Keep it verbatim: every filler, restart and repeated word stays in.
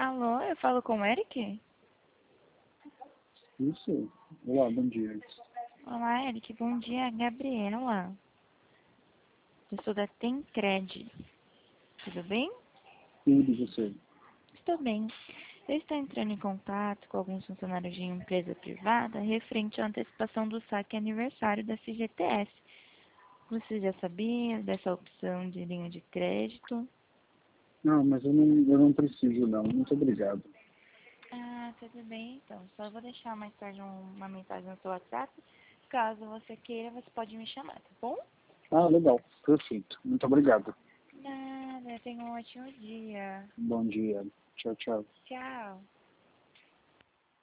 Alô, eu falo com o Eric? Isso. Olá, bom dia. Olá, Eric. Bom dia, Gabriela. Eu sou da Tencred. Tudo bem? Tudo e você? Estou bem. Eu estou entrando em contato com alguns funcionários de empresa privada referente à antecipação do saque aniversário da C G T S. Você já sabia dessa opção de linha de crédito? Não, mas eu não, eu não preciso não. Muito obrigado. Ah, tudo bem, então. Só vou deixar mais tarde um- uma mensagem no seu WhatsApp. Caso você queira, você pode me chamar, tá bom? Ah, legal. Perfeito. Muito obrigado. Nada, tenha um ótimo dia. Bom dia. Tchau, tchau. Tchau.